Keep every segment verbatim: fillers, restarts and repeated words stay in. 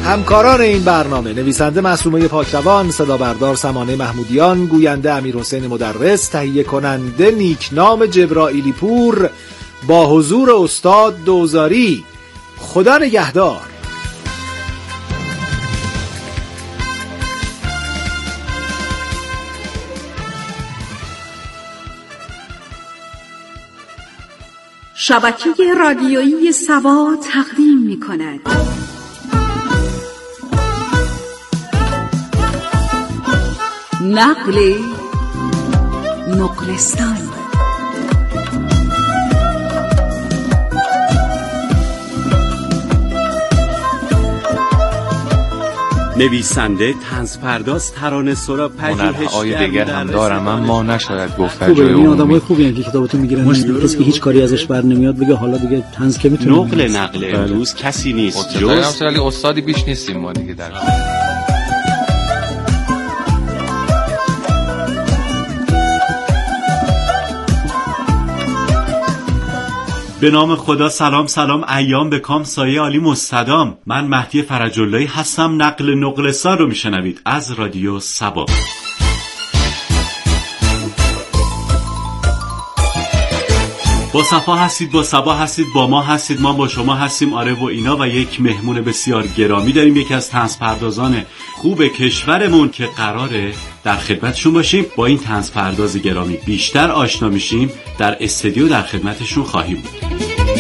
همکاران این برنامه: نویسنده معصومه پاکروان، صدا بردار سمانه محمودیان، گوینده امیرحسین مدرس، تهیه کننده نیکنام جبرائیلی پور، با حضور استاد دوزاری. خدا نگهدار. شبکه رادیویی سوا تقدیم می‌کند نقل نقلستان. نویسنده، طنزپرداز، ترانه‌سرا، هنرهای دیگر هم دارم اما نشاید گفت خوبه. این آدمای خوبی هستن که کتابتون میگیرن، کسی که هیچ کاری ازش بر نمیاد بگه حالا دیگه طنز که میتونه. نقل نقل امروز کسی نیست جز ولی استادی بیش نیستیم ما دیگه در به نام خدا. سلام سلام، ایام به کام، سایه عالی مستدام. من مهدی فرج اللهی هستم. نقل نقلستان رو میشنوید از رادیو سبا. با صفا هستید، با صبا هستید، با ما هستید، ما با شما هستیم. آره و اینا. و یک مهمون بسیار گرامی داریم، یکی از طنزپردازان خوب کشورمون که قراره در خدمتشون باشیم. با این طنزپرداز گرامی بیشتر آشنا میشیم. در استودیو در خدمتشون خواهیم بود.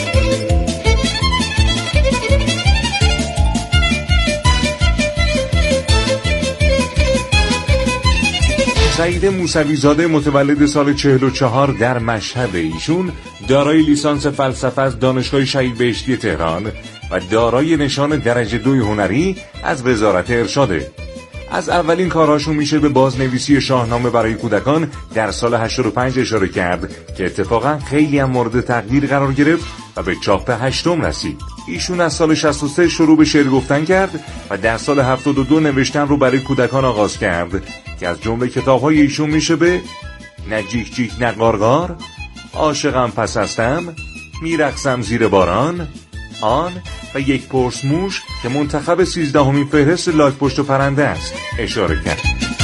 سعید موسوی زاده متولد سال چهل و چهار در مشهد. ایشون دارای لیسانس فلسفه از دانشگاه شهید بهشتی تهران و دارای نشان درجه دوی هنری از وزارت ارشاده. از اولین کارهاشون میشه به بازنویسی شاهنامه برای کودکان در سال هشتاد و پنج اشاره کرد که اتفاقا خیلی هم مورد تقدیر قرار گرفت و به چاپ هشتم رسید. ایشون از سال شصت و سه شروع به شعر گفتن کرد و در سال هفتاد و دو نوشتن رو برای کودکان آغاز کرد که از جمله کتاب‌های ایشون میشه به نه جیک جیک نه قارقار، عاشقم پس هستم، میرقصم زیر باران، آن و یک پرس موش که منتخب سیزدهمین فهرست لاک پشت و پرنده است اشاره کرد.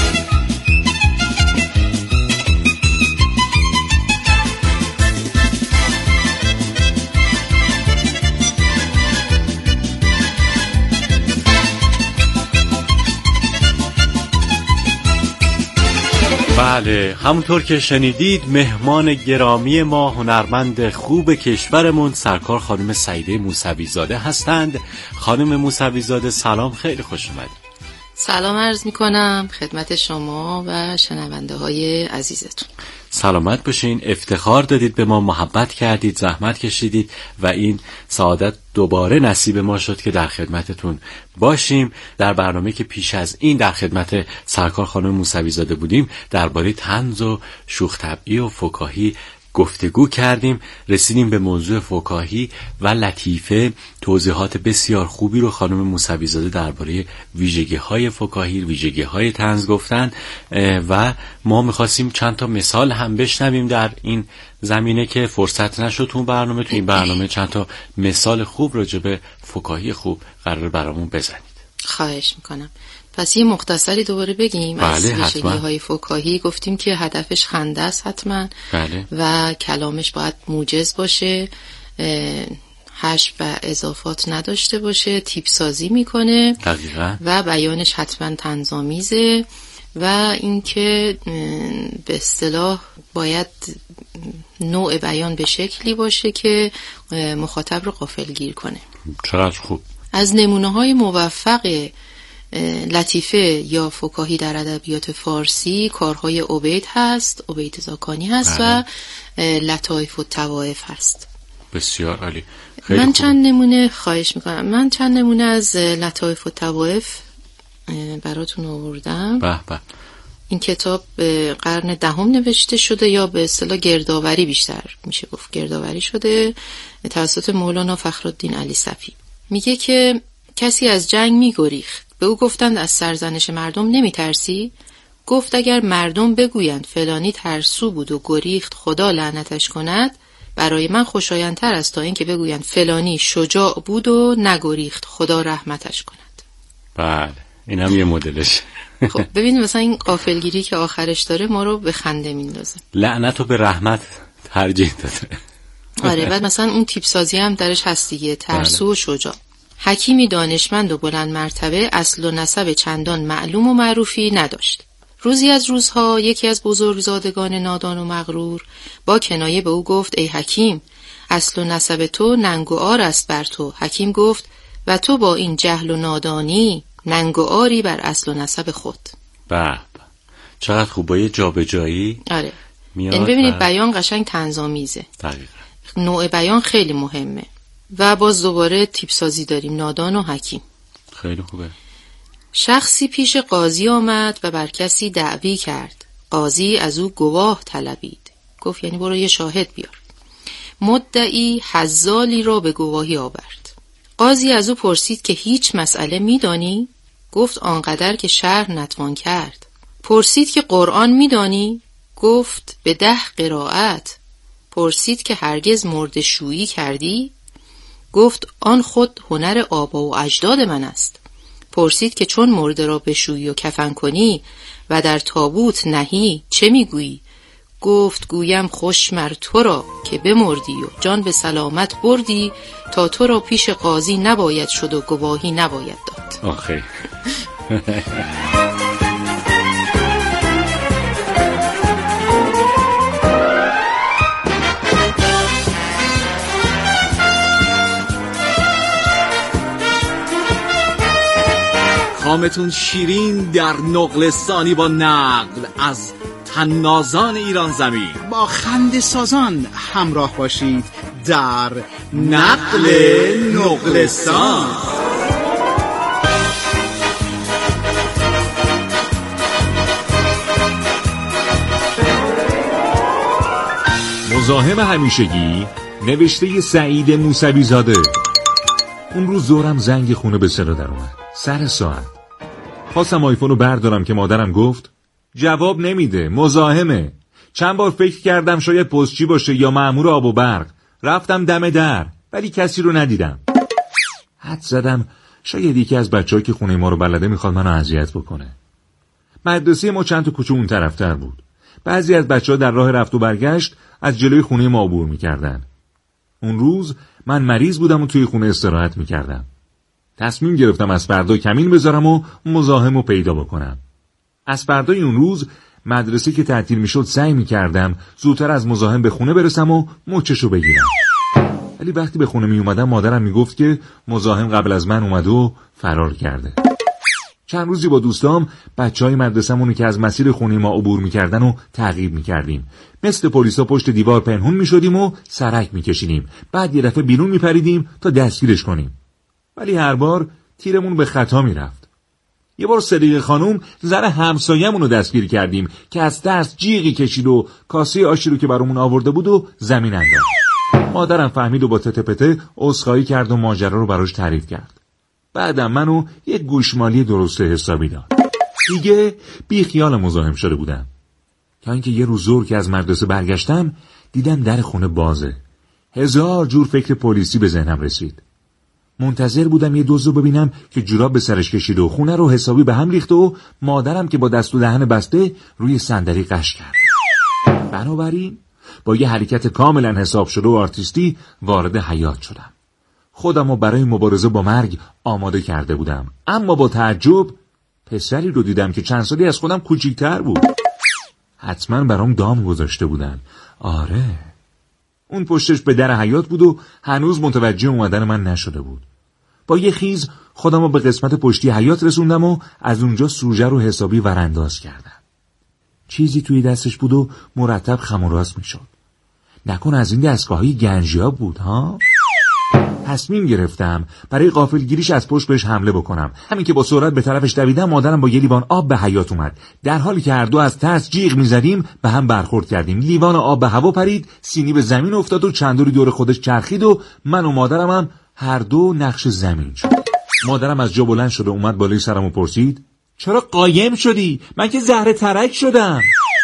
بله، همونطور که شنیدید مهمان گرامی ما هنرمند خوب کشورمون سرکار خانم سعیده موسوی زاده هستند. خانم موسوی زاده سلام، خیلی خوش اومدید. سلام عرض میکنم خدمت شما و شنونده های عزیزتون. سلامت باشین. افتخار دادید به ما، محبت کردید، زحمت کشیدید و این سعادت دوباره نصیب ما شد که در خدمتتون باشیم. در برنامه که پیش از این در خدمت سرکار خانم موسوی زاده بودیم درباره طنز و شوخ طبعی و فکاهی گفتگو کردیم. رسیدیم به موضوع فکاهی و لطیفه. توضیحات بسیار خوبی رو خانم موسوی زاده درباره ویژگی‌های فکاهی، ویژگی‌های طنز گفتن و ما می‌خواستیم چند تا مثال هم بشنویم در این زمینه که فرصت نشد تو برنامه. تو این برنامه چند تا مثال خوب راجع به فکاهی خوب قرار برامون بزنید. خواهش میکنم. پس یه مختصری دوباره بگیم. بله، از ویژگی‌های فکاهی گفتیم که هدفش خنده است حتما. بله. و کلامش باید موجز باشه، حشو و اضافات نداشته باشه، تیپ سازی میکنه. دقیقاً. و بیانش حتما طنزآمیزه و اینکه به اصطلاح باید نوع بیان به شکلی باشه که مخاطب رو غافلگیر کنه. چقدر خوب. از نمونه‌های موفق لطیفه یا فکاهی در ادبیات فارسی کارهای عبید هست، عبید زاکانی هست. بله. و لطایف و طوایف هست. بسیار عالی. من خوب. چند نمونه خواهش میکنم من چند نمونه از لطایف و طوایف براتون آوردم. به به. این کتاب به قرن دهم نوشته شده یا به اصطلاح گردآوری بیشتر میشه گفت گردآوری شده توسط مولانا فخرالدین علی صفی. میگه که کسی از جنگ میگریخت. به او گفتند از سرزنش مردم نمیترسی؟ گفت اگر مردم بگویند فلانی ترسو بود و گریخت خدا لعنتش کند، برای من خوشایندتر است تا این که بگویند فلانی شجاع بود و نگریخت خدا رحمتش کند. بله این هم یه مدلش. خب ببین مثلا این غافلگیری که آخرش داره ما رو به خنده میندازه. لعنتو به رحمت ترجیح داده. آره بعد مثلا اون تیپ سازی هم درش هست دیگه، ترسو و شجاع. حکیمی دانشمند و بلند مرتبه اصل و نسب چندان معلوم و معروفی نداشت. روزی از روزها یکی از بزرگزادگان نادان و مغرور با کنایه به او گفت ای حکیم، اصل و نسب تو ننگ و عار است بر تو. حکیم گفت و تو با این جهل و نادانی ننگ و عاری بر اصل و نسب خود. به چقدر خوب با یه جابجایی. آره میاد. این ببینید بیان قشنگ طنزآمیزه. دقیقاً نوع بیان خیلی مهمه. و باز دوباره تیپ سازی داریم، نادان و حکیم. خیلی خوبه. شخصی پیش قاضی آمد و بر کسی دعوی کرد. قاضی از او گواه طلبید. گفت یعنی برو یه شاهد بیار. مدعی حزالی را به گواهی آورد. قاضی از او پرسید که هیچ مسئله میدانی؟ گفت آنقدر که شرح نتوان کرد. پرسید که قرآن میدانی؟ گفت به ده قرائت. پرسید که هرگز مرده شویی کردی؟ گفت آن خود هنر آبا و اجداد من است. پرسید که چون مرده را بشویی و کفن کنی و در تابوت نهی چه میگویی؟ گفت گویم خوش مر تو را که بمردی و جان به سلامت بردی تا تو را پیش قاضی نباید شد و گواهی نباید داد. آخه کامتون شیرین در نقلستانی با نقل از طنازان ایران زمین. با خنده سازان همراه باشید در نقل نقلستان. مزاحم همیشگی نوشته سعید موسوی زاده. اون روز ظهرم زنگ خونه به صدا در اومد. سر ساعت خواستم آیفون رو بردارم که مادرم گفت جواب نمیده، مزاحمه. چند بار فکر کردم شاید پستچی باشه یا مأمور آب و برق. رفتم دم در ولی کسی رو ندیدم. حد زدم شاید یکی از بچه‌ها که خونه ما رو بلده میخواد منو اذیت بکنه. مدرسه ما چند تا کوچه اون طرفتر بود. بعضی از بچه‌ها در راه رفت و برگشت از جلوی خونه ما عبور میکردن. اون روز من مریض بودم و توی خونه استراحت میکردم. تصمیم گرفتم از فردا کمین بذارم و مزاحم رو پیدا بکنم. از فردای اون روز مدرسه که تعطیل میشد سعی میکردم زودتر از مزاحم به خونه برسم و مچشو بگیرم. ولی وقتی به خونه می اومدم مادرم میگفت که مزاحم قبل از من اومده و فرار کرده. چند روزی با دوستام بچهای مدرسه‌مون که از مسیر خونه ما عبور میکردن و تعقیب میکردیم. مثل پلیسا پشت دیوار پنهون میشدیم و سرک میکشیدیم. بعد یه دفعه بیرون میپریدیم تا دستگیرش کنیم. ولی هر بار تیرمون به خطا میرفت. یه بار صدیق خانوم زن همسایه‌مون رو دستگیر کردیم که از ترس جیغی کشید و کاسه آشی رو که برامون آورده بود و زمین انداخت. مادرم فهمید و با تته پته عذرخواهی کرد و ماجرا رو براش تعریف کرد. بعدم منو یه گوشمالی درسته حسابی داد. دیگه بی خیال مزاحم شده بودم. تا اینکه یه روز ظهر که از مدرسه برگشتم دیدم در خونه بازه. هزار جور فکر پلیسی به ذهنم رسید. منتظر بودم یه دزد رو ببینم که جوراب به سرش کشیده و خونه رو حسابی به هم ریخته و مادرم که با دست و دهن بسته روی صندلی قش کرد. بنابراین با یه حرکت کاملا حساب شده و آرتیستی وارد حیاط شدم. خودم رو برای مبارزه با مرگ آماده کرده بودم. اما با تعجب پسری رو دیدم که چند سالی از خودم کوچیک‌تر بود. حتما برام دام گذاشته بودن. آره. اون پشتش به در حیاط بود و هنوز متوجه اومدن من نشده بود. با یه خیز خودم رو به قسمت پشتی حیاط رسوندم و از اونجا سوژه رو حسابی ورانداز کردم. چیزی توی دستش بود و مرتب خم و راست میشد. نکنه از این دستگاه‌های گنجیاب بود ها؟ تصمیم گرفتم برای غافلگیریش از پشت بهش حمله بکنم. همین که با سرعت به طرفش دویدم مادرم با یه لیوان آب به حیاط اومد. در حالی که هر دو از ترس جیغ میزدیم به هم برخورد کردیم. لیوان آب به هوا پرید، سینی به زمین افتاد و چندوری دور خودش چرخید و من و مادرم هم هر دو نقش زمین شد. مادرم از جا بلند شد و اومد بالای سرم و پرسید چرا قایم شدی؟ من که زهره ترک شدم.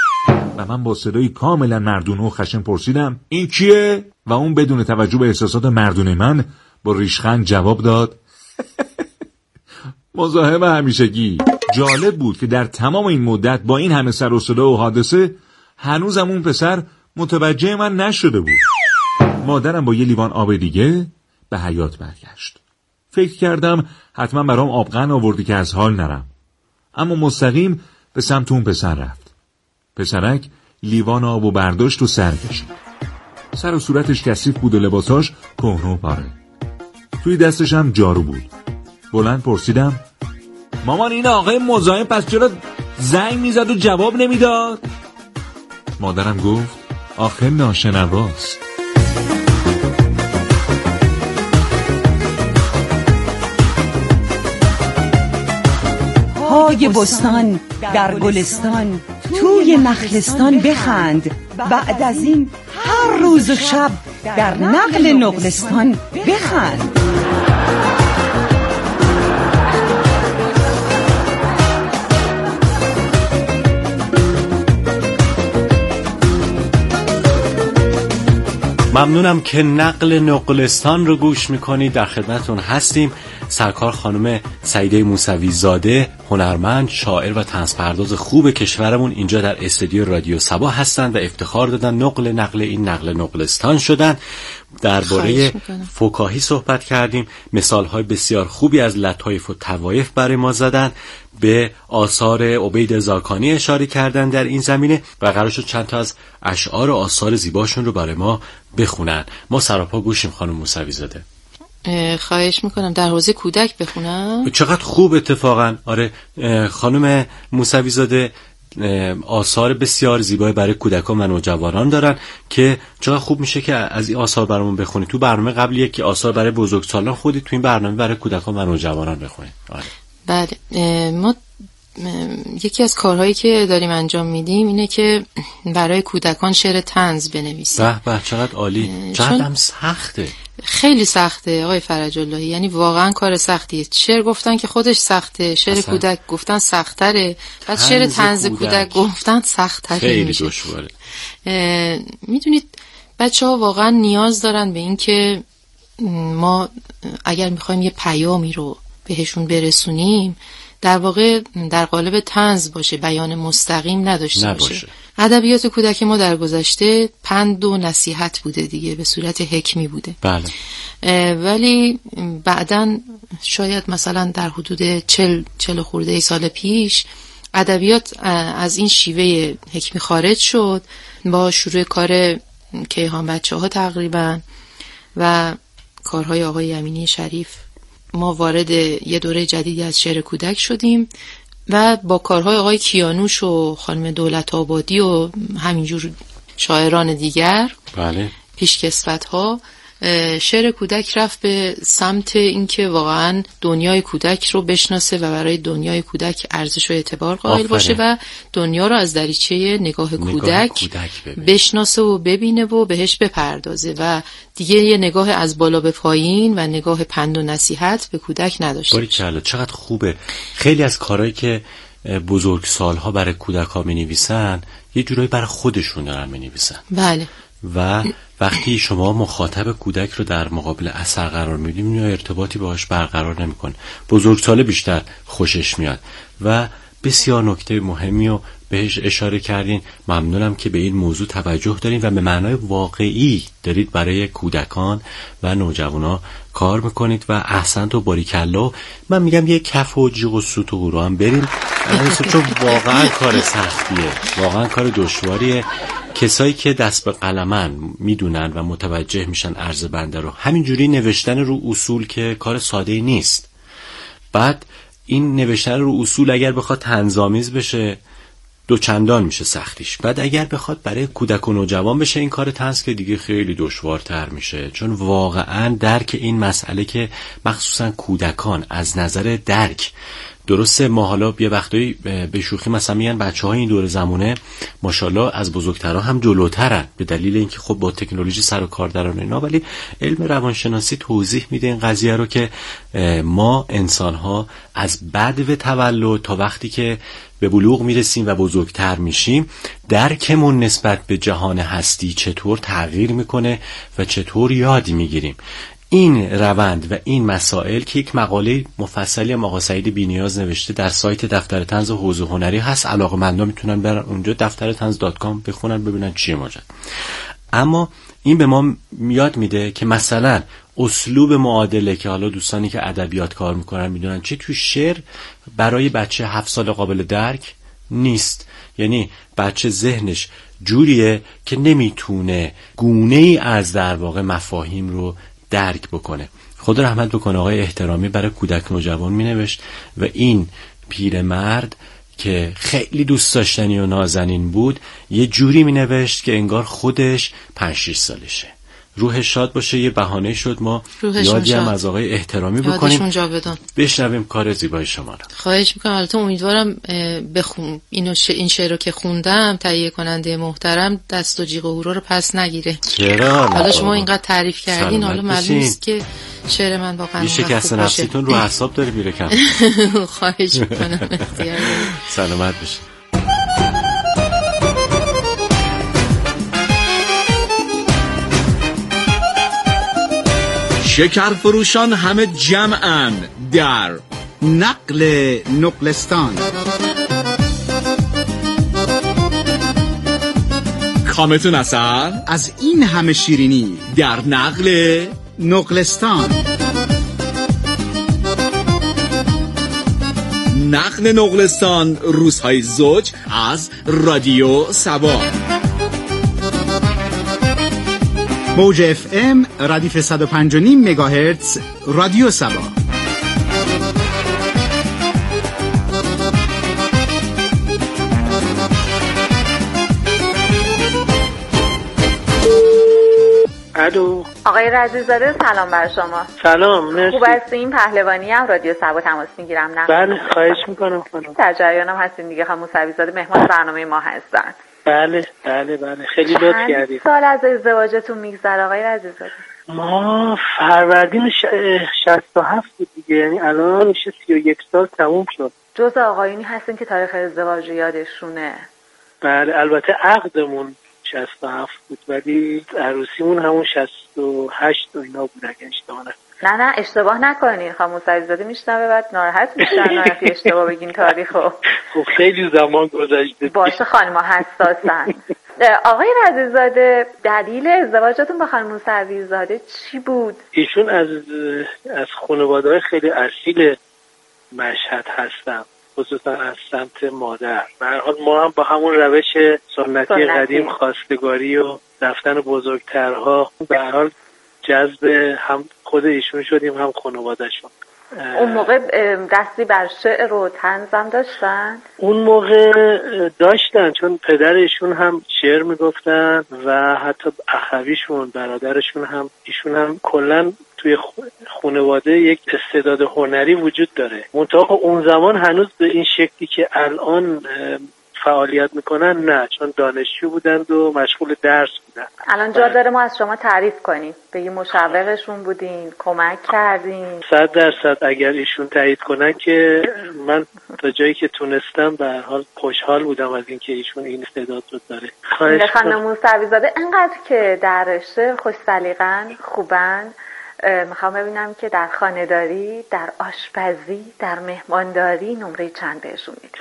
و من با صدای کاملا مردونه و خشن پرسیدم این کیه؟ و اون بدون توجه به احساسات مردونه من با ریشخند جواب داد مزاحم همیشگی. جالب بود که در تمام این مدت با این همه سر و صدا و حادثه هنوزم اون پسر متوجه من نشده بود. مادرم با یه لیوان آب دیگه به حیاط برگشت. فکر کردم حتما برام آبغن آوردی که از حال نرم، اما مستقیم به سمت اون پسر رفت. پسرک لیوان آب و برداشت و سر کشید. سر و صورتش کثیف بود و لباساش کهنه و پاره. توی دستش هم جارو بود. بلند پرسیدم مامان این آقای مزاحم پس چرا زنگ میزد و جواب نمیداد؟ مادرم گفت آخه ناشنواست. های بستان در گلستان توی نخلستان بخند، بعد از این هر روز و شب در نقل نقلستان بخند. ممنونم که نقل نقلستان رو گوش میکنید. در خدمتون هستیم. سرکار خانم سعیده موسوی زاده، هنرمند، شاعر و طنزپرداز خوب کشورمون اینجا در استودیو رادیو صبا هستند و افتخار دادن نقل نقل این نقل نقلستان شدن. درباره فکاهی صحبت کردیم، مثالهای بسیار خوبی از لطایف و طوایف برای ما زدن، به آثار عبید زاکانی اشاره کردن در این زمینه و قرار شد چند تا از اشعار و آثار زیباشون رو برای ما بخونن. ما سراپا گوشیم خانم موسوی زاده. خواهش میکنم. در حوزه کودک بخونم؟ چقدر خوب اتفاقا. آره خانم موسوی زاده آثار بسیار زیبای برای کودکان و نوجوانان دارن که چقدر خوب میشه که از این آثار برامون بخونید. تو برنامه قبلی یکی آثار برای بزرگسالان خودی، تو این برنامه برای کودکان و نوجوانان بخونید. آره. بله، ما یکی از کارهایی که داریم انجام میدیم اینه که برای کودکان شعر طنز بنویسیم. به به چقدر عالی. چقدر هم سخته. خیلی سخته آقای فرج اللهی، یعنی واقعا کار سختیه. شعر گفتن که خودش سخته، شعر اصلا. کودک گفتن سختره، بعد شعر طنز کودک. کودک گفتن سخت‌تره. خیلی دشواره. میدونید بچه‌ها واقعا نیاز دارن به این که ما اگر میخوایم یه پیامی رو بهشون برسونیم در واقع در قالب طنز باشه، بیان مستقیم نداشته نباشه. باشه. ادبیات کودک ما در گذشته پند و نصیحت بوده دیگه، به صورت حکمی بوده. بله. ولی بعداً شاید مثلا در حدود چل چل خورده ای سال پیش ادبیات از این شیوه حکمی خارج شد با شروع کار کیهان بچه‌ها تقریبا و کارهای آقای امینی شریف. ما وارد یه دوره جدیدی از شعر کودک شدیم و با کارهای آقای کیانوش و خانم دولت آبادی و همینجور شاعران دیگر، بله، پیشکسوت‌ها، شعر کودک رفت به سمت اینکه واقعا دنیای کودک رو بشناسه و برای دنیای کودک ارزش و اعتبار قائل باشه و دنیا رو از دریچه نگاه, نگاه کودک, کودک بشناسه و ببینه و بهش بپردازه و دیگه یه نگاه از بالا به پایین و نگاه پند و نصیحت به کودک نداشته. باریکلا، چقدر خوبه. خیلی از کارهایی که بزرگسال‌ها برای کودک‌ها می‌نویسن یه جورایی برای خودشون دارن می‌نویسن. بله. و وقتی شما مخاطب کودک رو در مقابل اثر قرار میدیم یا ارتباطی باهاش برقرار نمی‌کنه، بزرگسال بیشتر خوشش میاد و بسیار نکته مهمی رو بهش اشاره کردین. ممنونم که به این موضوع توجه دارین و به معنای واقعی دارید برای کودکان و نوجوانا کار میکنید و احسنت و باریکلا. من میگم یه کف و جیغ و سوت و هورا هم بریم چون واقعا کار سختیه، واقعا کار دشواریه. کسایی که دست به قلمن میدونن و متوجه میشن عرض بنده رو، همینجوری نوشتن رو اصول که کار ساده نیست. بعد این نوشتن رو اصول اگر بخواد طنزآمیز بشه دو چندان میشه سختیش. بعد اگر بخواد برای کودک و نوجوان بشه این کار طنز که دیگه خیلی دشوارتر میشه، چون واقعا درک این مسئله که مخصوصا کودکان از نظر درک، درسته ما حالا یه وقتایی به شوخی مثلا میگن بچه‌های این دور زمونه ماشاءالله از بزرگترها هم جلوترن به دلیل اینکه خب با تکنولوژی سر و کار دارن اینا، ولی علم روانشناسی توضیح میده این قضیه رو که ما انسان‌ها از بدو تولد تا وقتی که به بلوغ میرسیم و بزرگتر میشیم درکمون نسبت به جهان هستی چطور تغییر میکنه و چطور یاد میگیریم. این روند و این مسائل که یک مقاله مفصلی هم آقا سعید بی‌نیاز نوشته در سایت دفتر طنز حوزه هنری هست، علاقه‌مندان میتونن برن اونجا دفتر طنز دات کام بخونن ببینن چیه ماجرا. اما این به ما یاد میده که مثلا اسلوب معادله که حالا دوستانی که ادبیات کار میکنن میدونن چه تو شعر برای بچه هفت سال قابل درک نیست. یعنی بچه ذهنش جوریه که نمیتونه گونه ای از در واقع مفاهیم رو درک بکنه. خدا رحمت بکنه آقای احترامی برای کودک نوجوان مینوشت و این پیرمرد که خیلی دوست داشتنی و نازنین بود یه جوری مینوشت که انگار خودش پنج شش سالشه. روح شاد باشه. یه بهانه شد ما یادی هم از آقای احترامی بکنیم. بشنویم کار زیبای شما رو. خواهش میکنم. البته امیدوارم بخون اینو ش... این شعر رو که خوندم تهیه کننده محترم دست و جیغ و هورا رو پس نگیره. چرا؟ حالا شما اینقدر تعریف کردین حالا معلوم نیست که شعر من واقعا خوب باشه. شکست نفسیتون رو اعصاب داره میره کم. خواهش میکنم. اختیار سلامت بشه. شکر فروشان همه جمعن در نقل نقلستان. کامتون اثر از این همه شیرینی در نقل نقلستان. نقل نقلستان روزهای زوج از رادیو سبا. موج اف ام ردیف صد و پنج و نیم مگاهرتز رادیو سبا. الو آقای رضی‌زاده، سلام بر شما. سلام، مرسی. خوب هستین؟ پهلوانی هم رادیو سبا تماس میگیرم. نه بله، خواهش میکنم خانم. در جریانم هستین دیگه. خانم موسوی زاده مهمان برنامه ما هستن. بله بله بله، خیلی لطف کردید. سال از ازدواجتون میگذره آقای رضی‌زاده؟ ما فروردین ش... شصت و هفت بود دیگه، یعنی الان میشه سی و یک سال تموم شد. جز آقایونی هستین که تاریخ ازدواج یادشونه؟ بله، البته عقدمون شصت و هفت بود ولی عروسیمون همون شصت و هشت و اینا بود اگه اشتباه نکنم. نه نه اشتباه نکنین. خانم موسوی زاده میشنوه بعد ناراحت میشن نرفتی اشتباه بگین تاریخو. خب خیلی زمان گذشته. باشه خانم‌ها حساسن. آقای رضی‌زاده، دلیل ازدواجتون با خانم موسوی زاده چی بود؟ ایشون از از خانواده‌های خیلی اصیل مشهد هستن، خصوصا از سمت مادر. به هر حال ما هم با همون روش سنتی, سنتی. قدیم خواستگاری و رفتن بزرگترها به هر حال جذب هم خود ایشون شدیم هم خانواده‌شون. اون موقع دستی بر شعر و طنزم داشتن؟ اون موقع داشتن، چون پدرشون هم شعر میگفتن و حتی اخویشون برادرشون هم، ایشون هم کلن توی خانواده یک استعداد هنری وجود داره. منتها اون زمان هنوز به این شکلی که الان فعالیت میکنن نه، چون دانشجو بودند و مشغول درس بودن. الان جا داره ما از شما تعریف کنیم، بگیم مشوقشون بودین، کمک کردین. صد درصد اگر ایشون تایید کنن که من تا جایی که تونستم به هر حال خوشحال بودم از اینکه ایشون این استعداد رو داره. خانم موسوی زاده انقدر که در شعر خوش سلیقه‌ن، خوبن، میخوام ببینم که در خانه‌داری، در آشپزی، در مهمانداری نمره چند بهشون میدید؟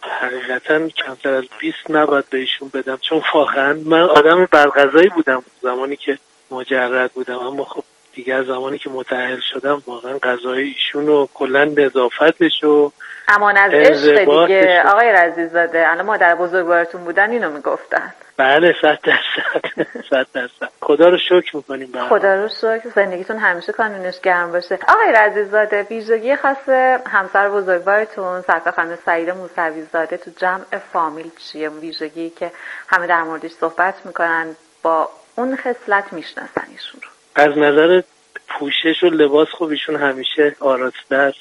حقیقتا کمتر از بیست نباید بهشون بدم، چون واقعا من آدم برغذایی بودم زمانی که مجرد بودم، اما خب دیگر زمانی که متأهل شدم واقعا غذای ایشون و کلا نظافتش و امان از عشق دیگه. آقای رضی‌زاده الان مادر بزرگوارتون بودن اینو میگفتن. بله صد درصد صد درصد. خدا رو شکر میکنیم. خدا رو شکر. زندگیتون همیشه کانونش گرم باشه. آقای رضی‌زاده، ویژگی خاص همسر بزرگوارتون سرکار خانم سعیده موسوی زاده تو جمع فامیل چیه؟ ویژگی که همه در موردش صحبت میکنن، با اون خصلت میشناسن ایشون رو. از نظر پوشش و لباس خب ایشون همیشه آراسته است.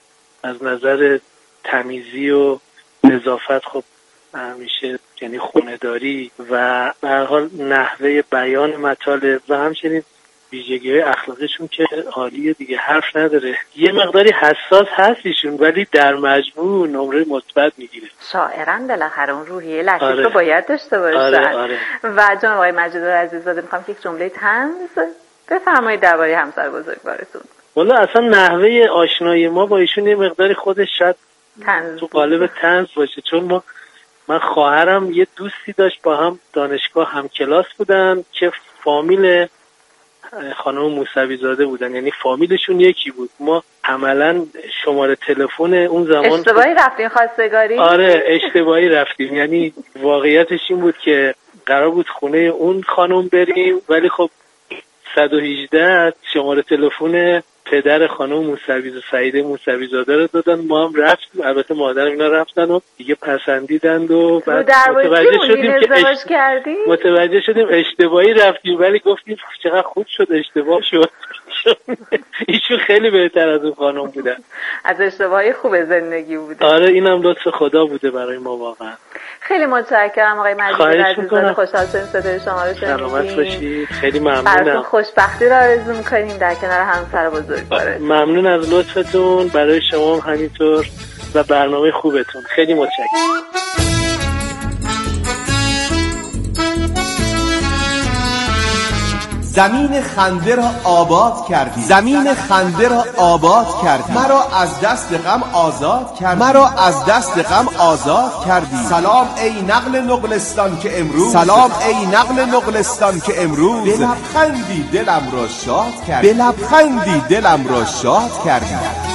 از نظر تمیزی و نظافت خب همیشه، یعنی خونه‌داری و به هر حال نحوه بیان مطالب و همچنین ویژگی‌های اخلاقیشون که عالیه دیگه، حرف نداره. یه مقداری حساس هست ایشون ولی در مجموع نمره مثبت میگیره. شاعرن بالاخره اون روحیه لطیف رو آره. باید داشته باشن. آره، آره. و جناب آقای مجید رضی‌زاده میخوام که یک جمله طنز بفرمایید درباره همسر بزرگوارتون. والا اصلا نحوه آشنایی ما با ایشون یه مقداری خودش شاید تو قالب طنز باشه، چون ما من خواهرم یه دوستی داشت با هم دانشگاه هم کلاس بودن که فامیل خانم موسوی زاده بودن، یعنی فامیلشون یکی بود. ما عملا شماره تلفن اون زمان اشتباهی رفتین خواستگاری؟ آره اشتباهی رفتیم، یعنی واقعیتش این بود که قرار بود خونه اون خانم بریم، ولی خب صد و هجده شماره تلفن پدر خانم موسوی سعیده موسوی زاده رو دادن، ما هم رفتیم، البته مادرم اینا رفتن و دیگه پسندیدند و بعد متوجه شدیم که اشت... متوجه شدیم اشتباهی رفتیم، ولی گفتیم چقدر خوب شد اشتباه شد. ایشون خیلی بهتر از اون خانم بودن، از اشتباهی خوب زندگی بوده. آره اینم لطف خدا بوده برای ما واقعا. خیلی متشکرم آقای مجید عزیزاده، خوشحال شدیم صدای شما رو شنیدیم. سلامت باشید، خیلی ممنونم. براتون خوشبختی رو آرزو می‌کنیم در کنار همسر بزرگوارتون. ممنون از لطفتون، برای شما هم همینطور و برنامه خوبتون. خیلی متشکرم. زمین خنده را آباد کردی، زمین خنده را آباد کردی، مرا از دست غم آزاد کردی، مرا از دست غم آزاد کردی. سلام ای نقل نقلستان که امروز، سلام ای نقل نقلستان که امروز به لبخندی دلم را شاد کردی، به لبخندی دلم را شاد کردی.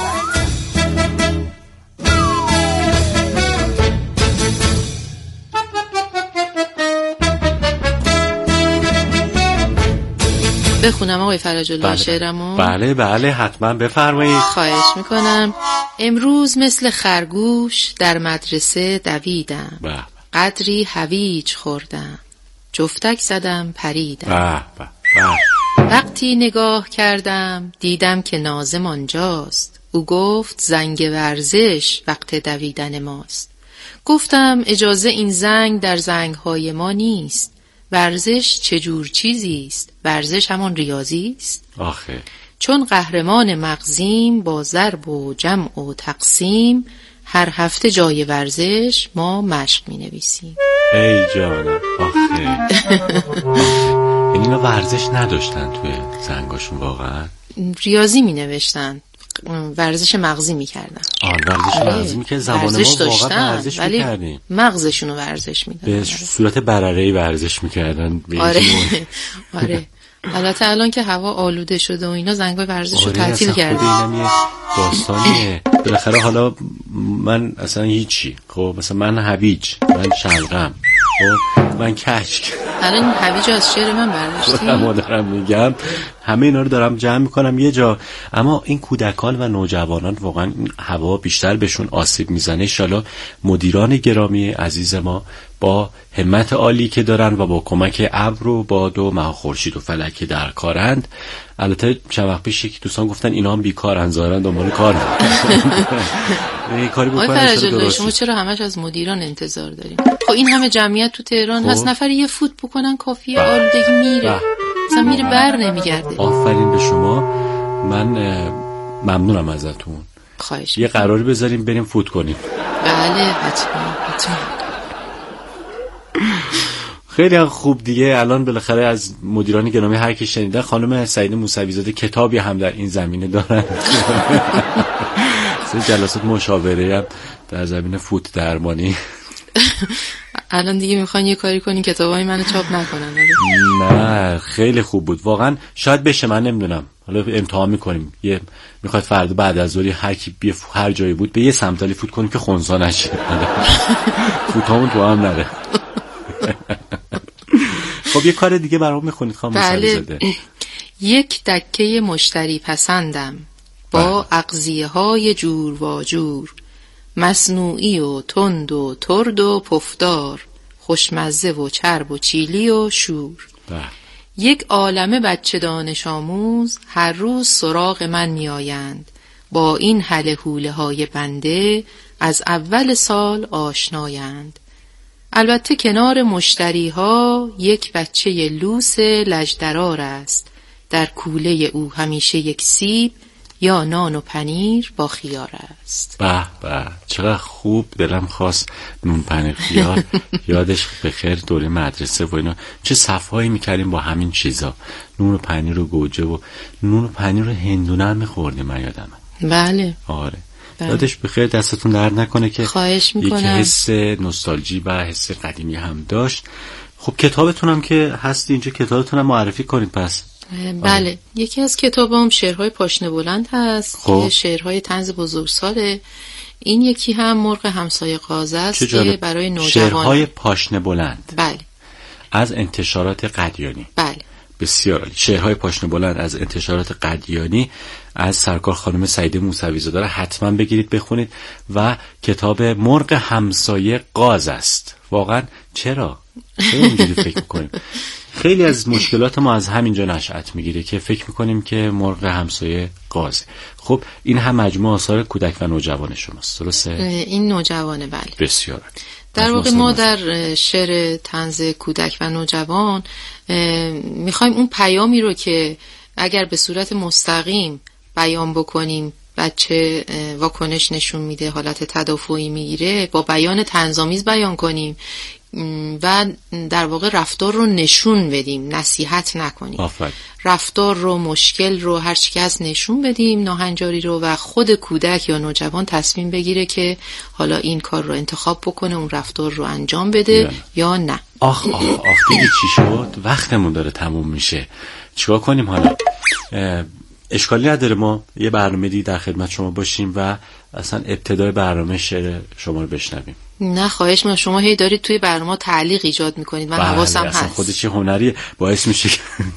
بخونم آقای فرج الله بله. شعرمو؟ بله بله حتما بفرمایید. خواهش میکنم. امروز مثل خرگوش در مدرسه دویدم، بله. قدری هویج خوردم، جفتک زدم پریدم. بله. بله. وقتی نگاه کردم دیدم که ناظم آنجاست، او گفت زنگ ورزش وقت دویدن ماست. گفتم اجازه این زنگ در زنگهای ما نیست، ورزش چجور چیزی است؟ ورزش همان ریاضی است. آخه چون قهرمان مغزیم با ضرب و جمع و تقسیم، هر هفته جای ورزش ما مشق می نویسیم. ای جانم آخه یعنی اینا ورزش نداشتن توی زنگاشون واقعا؟ ریاضی می نوشتن، ورزش مغزی می کردن. آن ورزش مغزی می که زمان ما واقعا ورزش می کردیم، مغزشونو ورزش می دادن. به صورت برره‌ای ورزش می کردن. آره آره. البته الان که هوا آلوده شده و اینا زنگای ورزش رو تعطیل کردن. آره اینم یه داستانیه. بالاخره حالا من اصلا هیچی، خب مثلا من هویج، من شلغم، خب من کشک. الان این هویج از شعر من برداشتی؟ ما دارم میگم همه اینا رو دارم جمع میکنم یه جا. اما این کودکان و نوجوانان واقعا این هوا بیشتر بهشون آسیب میزنه. ان شاءالله مدیران گرامی عزیز ما با همت عالی که دارن و با کمک ابر و باد و ماه خورشید و فلک که در کارند. البته چند وقت پیش یکی دوستان گفتن اینا هم بیکارن، ظاهرا دنبال کار این کاری بکنن. شما چرا همش از مدیران انتظار داریم؟ خب این همه جمعیت تو تهران خب. هست، نفر یه فوت بکنن کافیه، آلودگی میره، مثلا میره بر نمیگرده. آفرین به شما، من ممنونم ازتون. خواهش یه قراری بذاریم بریم فوت کنیم. بله حتما حتما. خیلی خوب دیگه. الان بالاخره از مدیران گرامی هر کی شنیدن، خانم سعیده موسوی زاده کتابی هم در این زمینه دارن. سه جلسات مشاوره هم در زمینه فوت درمانی. الان دیگه میخوان یه کاری کنین کتابای منو چاپ نکنن. نه خیلی خوب بود واقعا. شاید بشه، من نمیدونم، حالا امتحان میکنیم. یه میخواد فردا بعد از ظهر هر کی بی هر جایی بود به یه سمتالی فوت کنیم که خونسا نشه. فوتامون تو هم نره. خب یه کار دیگه برام میخونید خانم موسوی زاده؟ یک دکه مشتری پسندم با اغذیه های جور و جور، مصنوعی و تند و ترد و پفدار، خوشمزه و چرب و چیلی و شور. بله. یک عالمه بچه دانش آموز هر روز سراغ من می آیند، با این هله هوله های بنده از اول سال آشنایند. البته کنار مشتری ها یک بچه لوس لجدرار است، در کوله او همیشه یک سیب یا نان و پنیر با خیار است. به به چقدر خوب، دلم خواست نون پنیر خیار. یادش بخیر دوره مدرسه و اینا چه صفایی میکردیم با همین چیزا، نون و پنیر و گوجه و نون و پنیر رو هندونه هم میخوردیم من یادمه. بله آره بله. یادش بخیر، دستتون درد نکنه که خواهش میکنم. یک حس نوستالژی و حس قدیمی هم داشت. خب کتابتون هم که هست اینجا، کتابتون هم معرفی کنید پس. بله آه. یکی از کتابام شعرهای پاشنه بلند هست خب. که شعرهای طنز بزرگساله. این یکی هم مرغ همسایه غازه است که برای نوجوانان. شعرهای پاشنه بلند. بله. از انتشارات قدیانی. بله. بسیار عالی. شعرهای پاشنه بلند از انتشارات قدیانی از سرکار خانم سعیده موسوی زاده را حتما بگیرید بخونید. و کتاب مرغ همسایه غاز است. واقعا چرا؟ چرا اینجوری فکر میکنیم؟ خیلی از مشکلات ما از همینجا نشأت میگیره که فکر میکنیم که مرغ همسایه غازه. خب این هم مجموعه آثار کودک و نوجوان شماست، درسته؟ این نوجوانه بله. بسیار. در واقع ما در شعر طنز کودک و نوجوان میخوایم اون پیامی رو که اگر به صورت مستقیم بیان بکنیم بچه واکنش نشون میده، حالت تدافعی میگیره، با بیان طنزآمیز بیان کنیم و در واقع رفتار رو نشون بدیم، نصیحت نکنیم. آفرین. رفتار رو، مشکل رو، هر چی که از نشون بدیم، ناهنجاری رو، و خود کودک یا نوجوان تصمیم بگیره که حالا این کار رو انتخاب بکنه، اون رفتار رو انجام بده نه. یا نه. آخ آخ آخ دیگه چی شد؟ وقتمون داره تموم میشه. چیکار کنیم حالا؟ اشکالی نداره ما یه برنامه دیگه در خدمت شما باشیم و اصلا ابتدای برنامه شعر شما رو بشنویم. نه خواهش می‌کنم، شما هی دارید توی برنامه تعلیق ایجاد میکنید، من حواسم هست. اصلا خودش چه هنری باعث میشه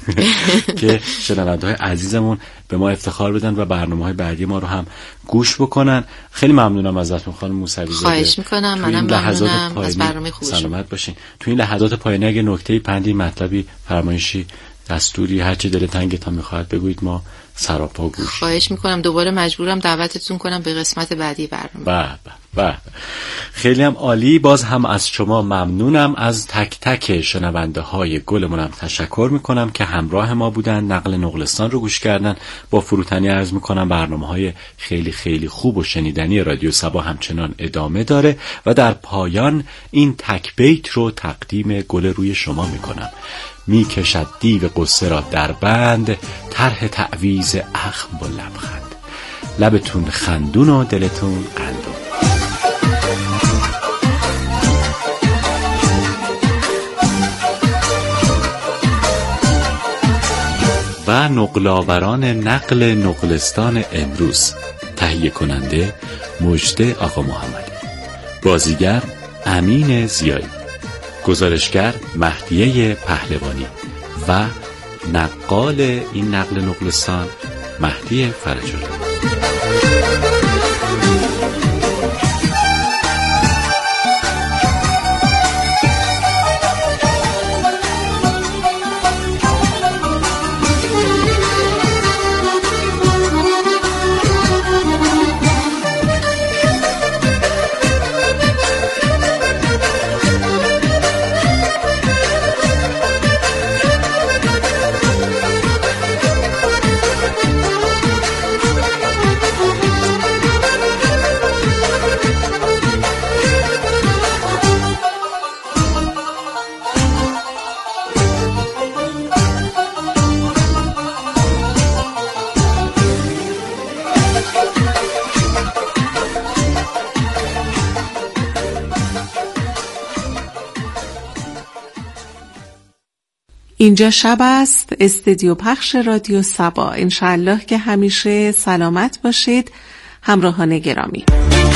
که شنونده‌های عزیزمون به ما افتخار بدن و برنامه‌های بعدی ما رو هم گوش بکنن. خیلی ممنونم ازتون خانم موسوی زاده. خواهش میکنم، منم ممنونم از برنامه خوب شما. سلامت باشین. تو این لحظات پایانی اگه نکته‌ای، پندی، مطلبی، فرمایشی، دستوری، هر چی دلت تنگتون میخواد بگویید، ما سراپا گوش. خواهش میکنم. دوباره مجبورم دعوتتون کنم به قسمت بعدی برنامه. به به به خیلی هم عالی. باز هم از شما ممنونم. از تک تک شنونده های گلمونم تشکر میکنم که همراه ما بودن، نقل نقلستان رو گوش کردن. با فروتنی عرض میکنم برنامه های خیلی خیلی خوب و شنیدنی رادیو صبا همچنان ادامه داره و در پایان این تک بیت رو تقدیم گل روی شما میکنم. می کشد دیو قصه را در بند، طرح تعویض اخم با لبخند. لبتون خندون و دلتون قندون. و نقل‌آوران نقل نقلستان امروز. تهیه کننده مجده آقا محمدی، بازیگر امین زیایی، گزارشگر مهدیه پهلوانی و نقال این نقل نقلستان مهدی فرج‌الله. اینجا شب است، استودیو پخش رادیو صبا. انشالله که همیشه سلامت باشید همراهان گرامی.